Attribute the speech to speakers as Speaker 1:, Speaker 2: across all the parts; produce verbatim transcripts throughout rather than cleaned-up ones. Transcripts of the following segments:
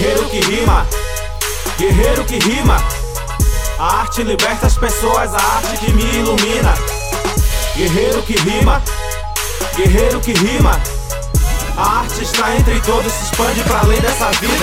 Speaker 1: Guerreiro que rima, guerreiro que rima. A arte liberta as pessoas, a arte que me ilumina. Guerreiro que rima, guerreiro que rima. A arte está entre todos, se expande pra além dessa vida.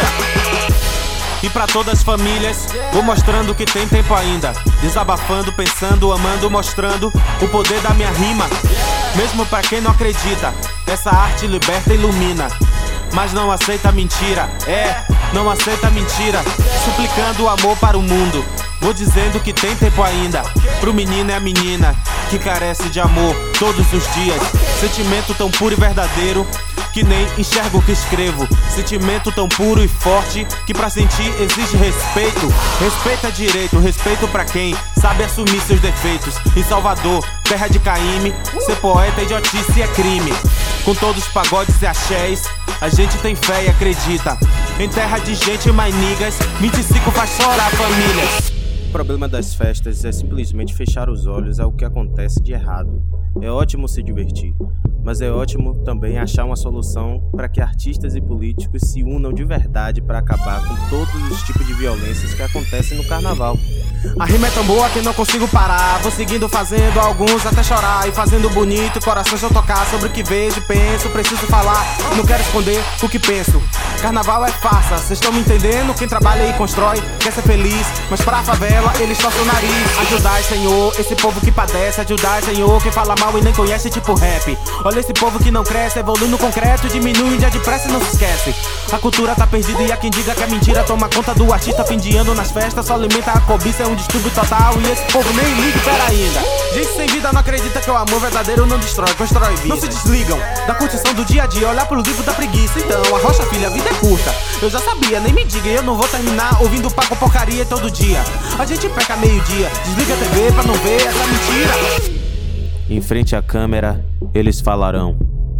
Speaker 1: E pra todas as famílias, vou mostrando que tem tempo ainda. Desabafando, pensando, amando, mostrando o poder da minha rima. Mesmo pra quem não acredita, essa arte liberta e ilumina. Mas não aceita mentira, é, não aceita mentira. Suplicando o amor para o mundo, vou dizendo que tem tempo ainda. Pro menino e a menina que carece de amor todos os dias. Sentimento tão puro e verdadeiro que nem enxergo o que escrevo. Sentimento tão puro e forte que pra sentir exige respeito. Respeito é direito, respeito pra quem sabe assumir seus defeitos. Em Salvador, terra de Caíme, ser poeta é idiotice, é crime. Com todos os pagodes e axés, a gente tem fé e acredita. Em terra de gente mais niggas, vinte e cinco faz chorar famílias.
Speaker 2: O problema das festas é simplesmente fechar os olhos ao que acontece de errado. É ótimo se divertir, mas é ótimo também achar uma solução para que artistas e políticos se unam de verdade para acabar com todos os tipos de violências que acontecem no carnaval.
Speaker 1: A rima é tão boa que não consigo parar. Vou seguindo fazendo alguns até chorar. E fazendo bonito, corações eu tocar. Sobre o que vejo e penso, preciso falar. Não quero esconder o que penso. Carnaval é farsa, cês estão me entendendo? Quem trabalha e constrói quer ser feliz, mas pra favela eles torcem o nariz. Ajudai, Senhor, esse povo que padece. Ajudai, Senhor, quem fala mal e nem conhece tipo rap. Olha esse povo que não cresce, evolui no concreto. Diminui um dia depressa e não se esquece. A cultura tá perdida e há quem diga que é mentira. Toma conta do artista fim de ano nas festas. Só alimenta a cobiça, é um distúrbio total. E esse povo nem liga, pera ainda. Gente sem vida não acredita que o amor verdadeiro não destrói, constrói vida. Não se desligam da curtição do dia a dia, olhar pro livro da preguiça. Então, arrocha filha, a vida é curta. Eu já sabia, nem me diga, eu não vou terminar ouvindo papo porcaria todo dia. A gente peca meio-dia, desliga a T V pra não ver essa mentira.
Speaker 2: Em frente à câmera, eles falarão.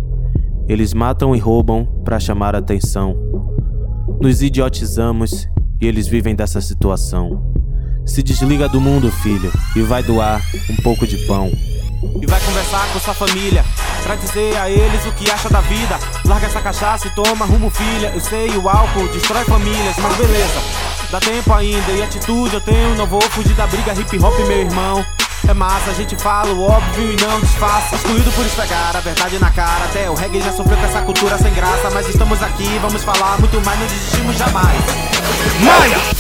Speaker 2: Eles matam e roubam pra chamar a atenção. Nos idiotizamos e eles vivem dessa situação. Se desliga do mundo, filho, e vai doar um pouco de pão.
Speaker 1: E vai conversar com sua família pra dizer a eles o que acha da vida. Larga essa cachaça e toma rumo, filha. Eu sei, o álcool destrói famílias, mas beleza, dá tempo ainda e atitude eu tenho. Não vou fugir da briga, hip hop, meu irmão. É massa, a gente fala o óbvio e não disfarça. Excluído por esfregar a verdade na cara. Até o reggae já sofreu com essa cultura sem graça. Mas estamos aqui, vamos falar muito mais, não desistimos jamais. Maia!